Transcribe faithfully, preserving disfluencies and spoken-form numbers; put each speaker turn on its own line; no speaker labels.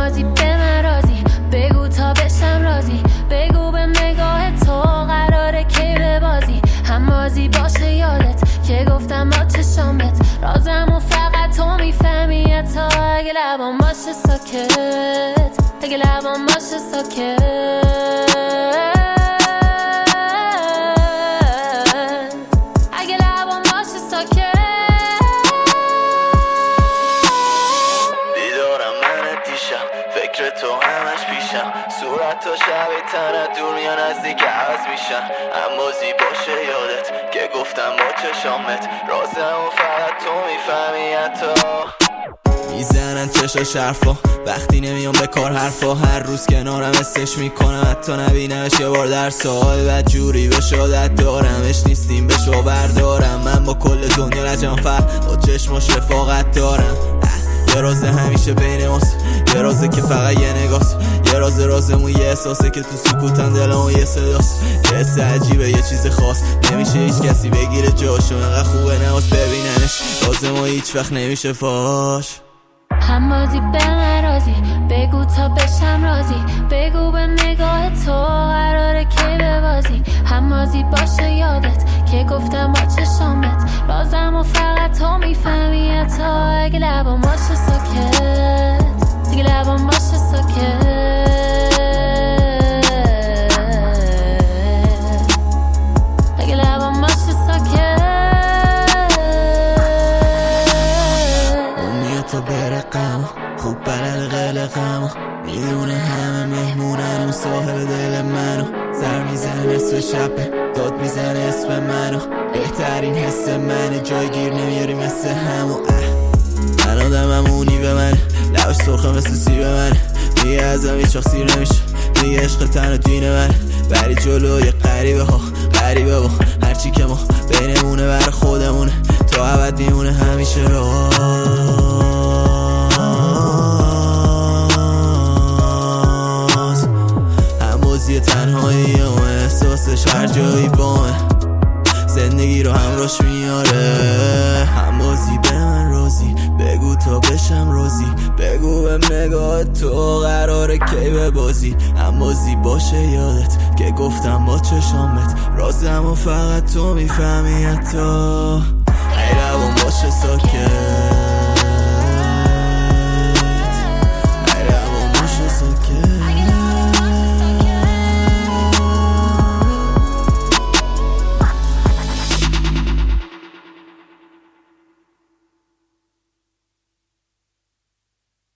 همازی به من رازی، بگو تا بشم رازی، بگو به نگاه تو قراره کی ببازی. همازی باشه یادت که گفتم با چشامت رازم و فقط تو میفهمی. حتی اگه لبام باشه ساکت، اگه لبام باشه ساکت، اگه لبام باشه ساکت.
بیدارم من دیشب فکر تو همش پیشم، صورت تا شب تنت دور میان نزدیک عوض میشن. همازی باشه یادت که گفتم با چشامت رازم و فقط تو میفهمی. حتی میزنن چشاش حرفا وقتی نمیام به کار حرفا، هر روز کنارم استش میکنم حتی نبینمش یه بار در سال. بعد جوری به شادت دارمش نیستیم به شو بردارم، من با کل دنیا لجم فر با چشماش رفاقت دارم. یه راز همیشه بین ماست، یه رازه که فقط یه نگاست، یه راز رازمون یه احساسه که تو سکوتن دلمون یه صداست. یه حس عجیبه یه چیز خاص نمیشه هیچ کسی بگیره جاشو، انقدر خوبه نهاست ببیننش رازمون هیچ وقت نمیشه فاش.
همازی به من رازی، بگو تا بشم رازی، بگو به نگاه تو قراره کی ببازی. همازی باشه یادت که گفتم با چشامت رازم و فقط تو میفهمی. حتی اگه لبام باشه ساکت، اگه لبام باشه ساکت، اگه لبام باشه ساکت.
تا برقم خوب بلد قلقم، میدونه همه مهمونن اون ساحل دل منو. سر میزنه نصف شبه داد میزنه اسم منو، بهترین حس منه جایگیر نمیاری مثل همو. من آدمم اونی به منه، لبش سرخه مثل سیب منه، میگه ازم هیچ وقت سیر نمیشه، میگه عشق تن و دین منه. بری جلو یه غریبه ها غریبه با هرچی که ما بینمونه بر خودمونه تا ابد میمونه همیشه راز. همازی تنهایی و احساسش هر جایی بامه، زندگی رو همراش میاره. همازی به من رازی، بگو تا بشم رازی، بگو به نگاه تو قراره کی ببازی. همازی باشه یادت که گفتم با چشامت رازم و فقط تو میفهمی. حتی ای لبام باشه ساکت.